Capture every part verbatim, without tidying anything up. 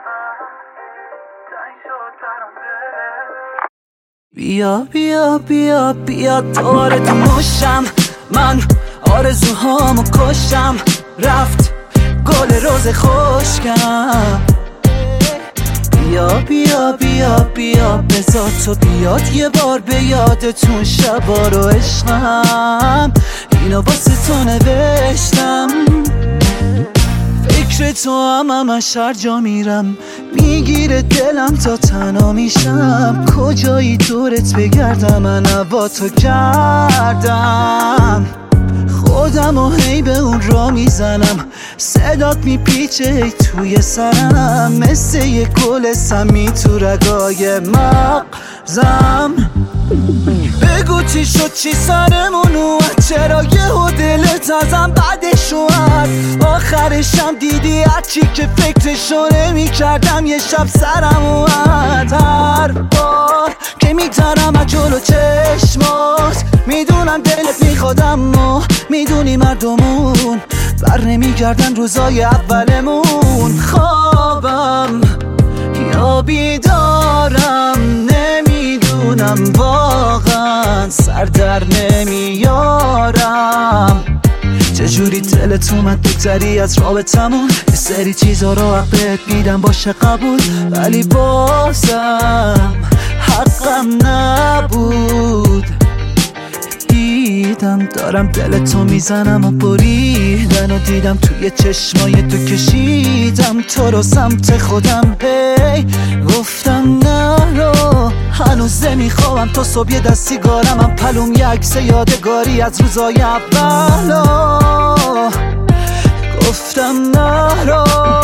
بیا بیا بیا بیا دوباره تو مشم، من آرزوهامو کشم، رفت گل روز خشکم. بیا بیا بیا بیا بذار تو بیاد یه بار به یادتون شبا رو عشقم، اینو واسه تو نوشتم. فکر تو هم همش هر جا میرم، میگیره دلم تا تنها میشم. کجایی دورت بگردم، من هوا تو کردم. خودم و هی به اون را میزنم، صدات میپیچه هی توی سرم، مثل یه گل سمی تو رگای مغزم. بگو چی شد، چی سرمون اومد، چرا یهو دلت ازم بدش اومد. آخرشم دیدی هرچی که فکرشو نمی کردم یه شب سرم اومد. هر بار که میترم از جلو چشمات، میدونم دلت میخوادم و میدونی مردمون بر نمیگردن روزای اولمون. خوابم یا بیدارم نمیدونم، واقعا سر در نمیارم. چجوری دلت اومد بگذری از رابطمون، یه سری چیزا رو حق بهت میدم باشه قبول، ولی بازم حقم نبود. دیدم دارم دلتو میزنم و بریدن و دیدم توی چشمای تو کشیدم تو رو سمت خودم. هی گفتم نرو، هنوز نمیخوام تو صبح یه دست سیگارم هم پلوم یه عکس یادگاری از روزای اول. گفتم نرو،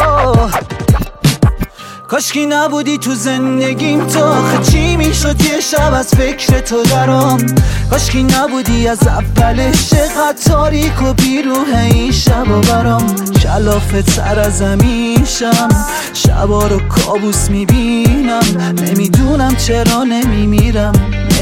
کاشکی نبودی تو زندگیم تو، آخه چی میشد یه شب از فکر تو درام. کاشکی نبودی از اولش، چقدر تاریک و بیروح این شب و برام. کلافه تر از زمیشم، شبا رو کابوس میبینم، نمیدونم چرا نمیمیرم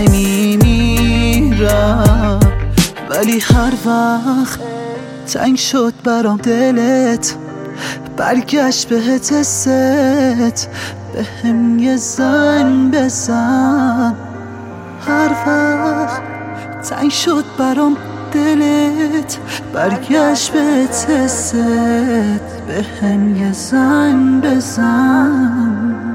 نمیمیرم. ولی هر وقت تنگ شد برام دلت، برگشت بهت حست، به هم یه زنگ بزن. هر وقت تنگ شد برام دلت، برگشت بهت حست، به هم یه زنگ بزن.